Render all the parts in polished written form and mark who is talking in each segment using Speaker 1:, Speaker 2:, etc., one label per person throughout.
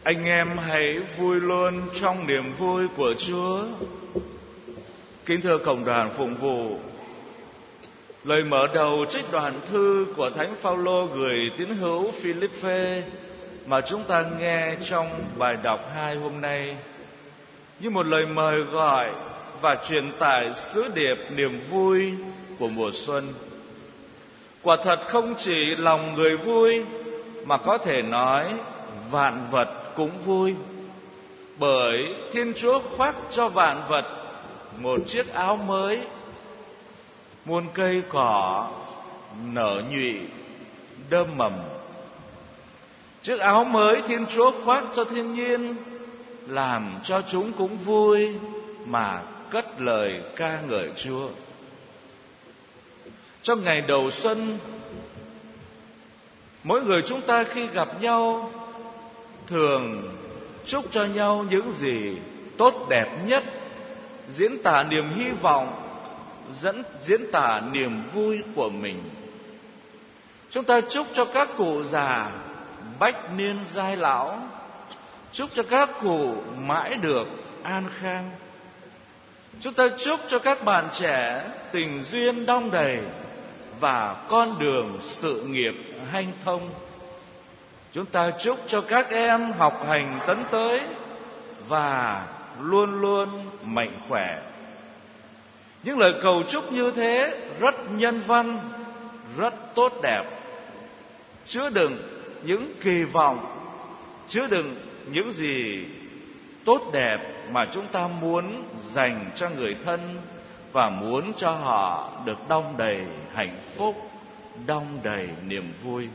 Speaker 1: Anh em hãy vui luôn trong niềm vui của Chúa. Kính thưa cộng đoàn phụng vụ, lời mở đầu trích đoạn thư của Thánh Phaolô gửi tín hữu Philippe mà chúng ta nghe trong bài đọc 2 hôm nay như một lời mời gọi và truyền tải sứ điệp niềm vui của mùa xuân. Quả thật không chỉ lòng người vui mà có thể nói vạn vật cũng vui, bởi Thiên Chúa khoác cho vạn vật một chiếc áo mới. Muôn cây cỏ nở nhụy đơm mầm. Chiếc áo mới Thiên Chúa khoác cho thiên nhiên làm cho chúng cũng vui mà cất lời ca ngợi Chúa. Trong ngày đầu xuân, mỗi người chúng ta khi gặp nhau thường chúc cho nhau những gì tốt đẹp nhất, diễn tả niềm hy vọng, diễn tả niềm vui của mình. Chúng ta chúc cho các cụ già bách niên giai lão, chúc cho các cụ mãi được an khang. Chúng ta chúc cho các bạn trẻ tình duyên đong đầy và con đường sự nghiệp hanh thông. Chúng ta chúc cho các em học hành tấn tới và luôn luôn mạnh khỏe. Những lời cầu chúc như thế rất nhân văn, rất tốt đẹp, chứa đựng những kỳ vọng, chứa đựng những gì tốt đẹp mà chúng ta muốn dành cho người thân và muốn cho họ được đong đầy hạnh phúc, đong đầy niềm vui.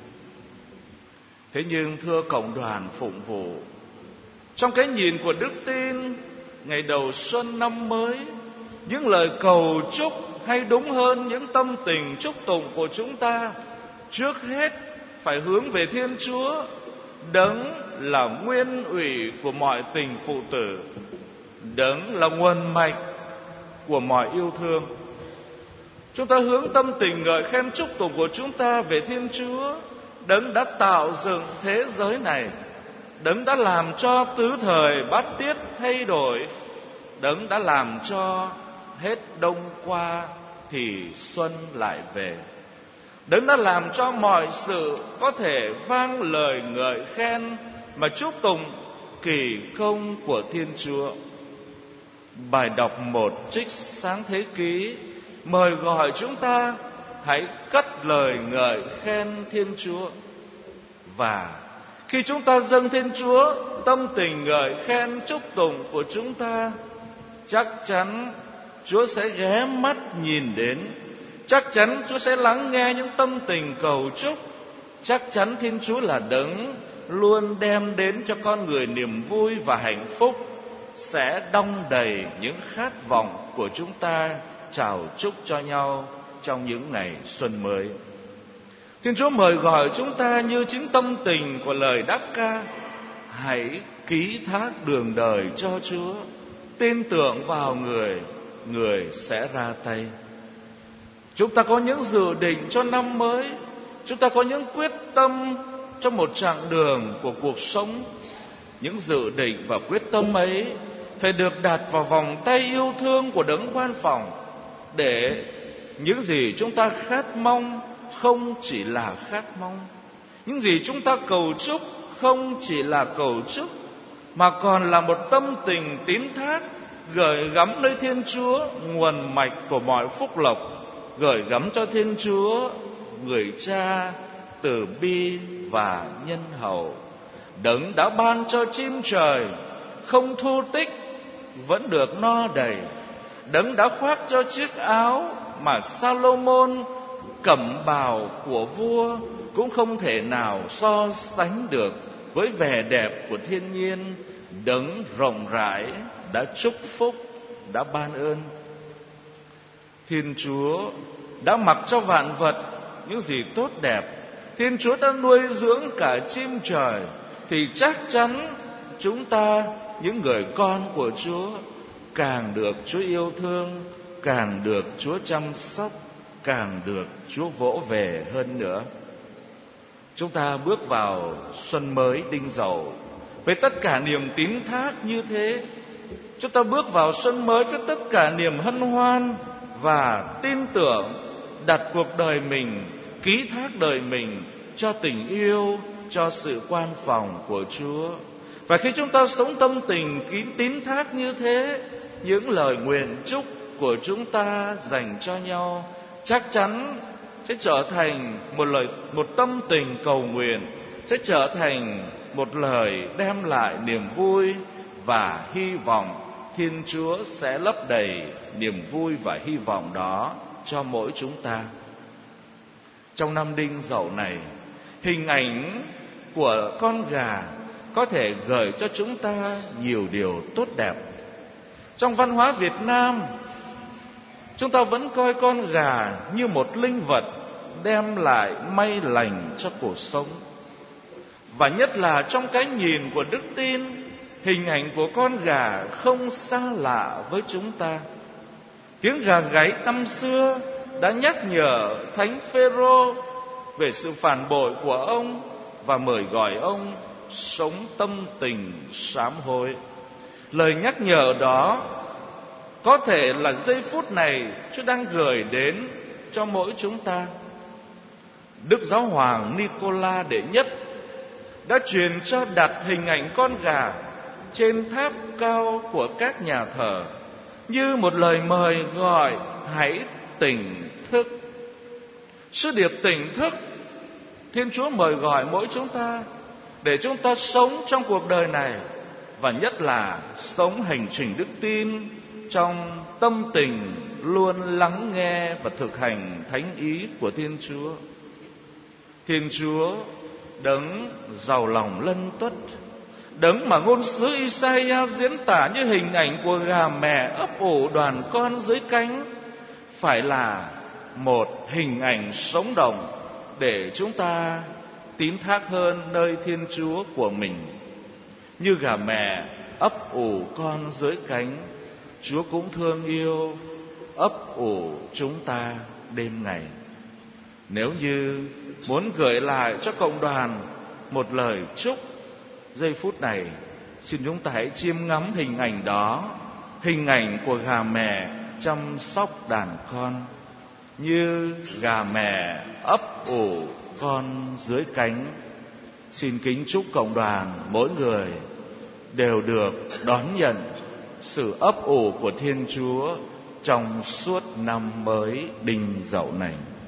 Speaker 1: Thế nhưng thưa cộng đoàn phụng vụ, trong cái nhìn của đức tin ngày đầu xuân năm mới, những lời cầu chúc hay đúng hơn những tâm tình chúc tụng của chúng ta trước hết phải hướng về Thiên Chúa, Đấng là nguyên ủy của mọi tình phụ tử, Đấng là nguồn mạch của mọi yêu thương. Chúng ta hướng tâm tình ngợi khen chúc tụng của chúng ta về Thiên Chúa, Đấng đã tạo dựng thế giới này, Đấng đã làm cho tứ thời bát tiết thay đổi, Đấng đã làm cho hết đông qua thì xuân lại về, Đấng đã làm cho mọi sự có thể vang lời ngợi khen mà chúc tụng kỳ công của Thiên Chúa. Bài đọc 1 trích Sáng Thế Ký mời gọi chúng ta hãy cất lời ngợi khen Thiên Chúa. Và khi chúng ta dâng Thiên Chúa tâm tình ngợi khen chúc tụng của chúng ta, chắc chắn Chúa sẽ ghé mắt nhìn đến, chắc chắn Chúa sẽ lắng nghe những tâm tình cầu chúc, chắc chắn Thiên Chúa là Đấng luôn đem đến cho con người niềm vui và hạnh phúc, sẽ đong đầy những khát vọng của chúng ta chào chúc cho nhau trong những ngày xuân mới. Thiên Chúa mời gọi chúng ta như chính tâm tình của lời đáp ca: hãy ký thác đường đời cho Chúa, tin tưởng vào người, người sẽ ra tay. Chúng ta có những dự định cho năm mới, chúng ta có những quyết tâm cho một chặng đường của cuộc sống. Những dự định và quyết tâm ấy phải được đặt vào vòng tay yêu thương của Đấng Quan Phòng, để những gì chúng ta khát mong không chỉ là khát mong, những gì chúng ta cầu chúc không chỉ là cầu chúc, mà còn là một tâm tình tín thác gửi gắm nơi Thiên Chúa, nguồn mạch của mọi phúc lộc, gửi gắm cho Thiên Chúa, người Cha từ bi và nhân hậu, Đấng đã ban cho chim trời không thu tích vẫn được no đầy, Đấng đã khoác cho chiếc áo mà Salomon cẩm bào của vua cũng không thể nào so sánh được với vẻ đẹp của thiên nhiên. Đấng rộng rãi đã chúc phúc, đã ban ơn. Thiên Chúa đã mặc cho vạn vật những gì tốt đẹp, Thiên Chúa đã nuôi dưỡng cả chim trời, thì chắc chắn chúng ta, những người con của Chúa, càng được Chúa yêu thương, càng được Chúa chăm sóc, càng được Chúa vỗ về hơn nữa. Chúng ta bước vào xuân mới Đinh Dậu, với tất cả niềm tín thác như thế, chúng ta bước vào xuân mới với tất cả niềm hân hoan và tin tưởng, đặt cuộc đời mình, ký thác đời mình cho tình yêu, cho sự quan phòng của Chúa. Và khi chúng ta sống tâm tình tín thác như thế, những lời nguyện chúc của chúng ta dành cho nhau chắc chắn sẽ trở thành một tâm tình cầu nguyện, sẽ trở thành một lời đem lại niềm vui và hy vọng. Thiên Chúa sẽ lấp đầy niềm vui và hy vọng đó cho mỗi chúng ta. Trong năm Đinh Dậu này, hình ảnh của con gà có thể gợi cho chúng ta nhiều điều tốt đẹp. Trong văn hóa Việt Nam, chúng ta vẫn coi con gà như một linh vật đem lại may lành cho cuộc sống. Và nhất là trong cái nhìn của đức tin, hình ảnh của con gà không xa lạ với chúng ta. Tiếng gà gáy năm xưa đã nhắc nhở Thánh Phêrô về sự phản bội của ông và mời gọi ông sống tâm tình sám hối. Lời nhắc nhở đó có thể là giây phút này Chúa đang gửi đến cho mỗi chúng ta. Đức Giáo hoàng Nicola Đệ Nhất đã truyền cho đặt hình ảnh con gà trên tháp cao của các nhà thờ như một lời mời gọi hãy tỉnh thức. Sứ điệp tỉnh thức, Thiên Chúa mời gọi mỗi chúng ta để chúng ta sống trong cuộc đời này, và nhất là sống hành trình đức tin trong tâm tình luôn lắng nghe và thực hành thánh ý của Thiên Chúa. Thiên Chúa đấng giàu lòng lân tuất, đấng mà ngôn sứ Isaiah diễn tả như hình ảnh của gà mẹ ấp ủ đoàn con dưới cánh, phải là một hình ảnh sống động để chúng ta tín thác hơn nơi Thiên Chúa của mình. Như gà mẹ ấp ủ con dưới cánh, Chúa cũng thương yêu ấp ủ chúng ta đêm ngày. Nếu như muốn gửi lại cho cộng đoàn một lời chúc, giây phút này xin chúng ta hãy chiêm ngắm hình ảnh đó, hình ảnh của gà mẹ chăm sóc đàn con, như gà mẹ ấp ủ con dưới cánh. Xin kính chúc cộng đoàn mỗi người đều được đón nhận sự ấp ủ của Thiên Chúa trong suốt năm mới Đinh Dậu này.